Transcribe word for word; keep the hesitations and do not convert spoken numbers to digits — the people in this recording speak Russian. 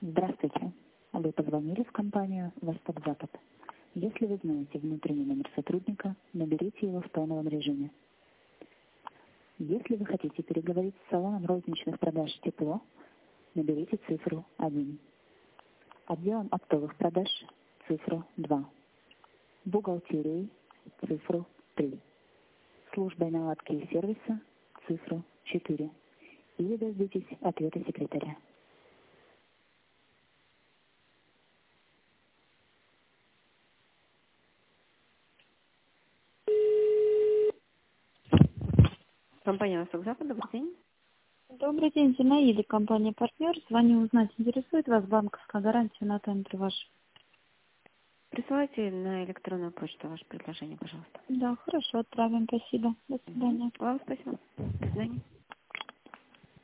Здравствуйте. Вы позвонили в компанию «Восток-Запад». Если вы знаете внутренний номер сотрудника, наберите его в тоновом режиме. Если вы хотите переговорить с салоном розничных продаж «Тепло», наберите цифру один. Отделом оптовых продаж цифру два. Бухгалтерией цифру три. Службой наладки и сервиса цифру четыре. Или дождитесь ответа секретаря. Компания «Восток-Запад», добрый день. Добрый день, Зинаида, компания «Партнер». Звоню узнать, интересует вас банковская гарантия на тендер ваш? Присылайте на электронную почту ваше предложение, пожалуйста. Да, хорошо, отправим, спасибо. До свидания. Вам спасибо. До свидания.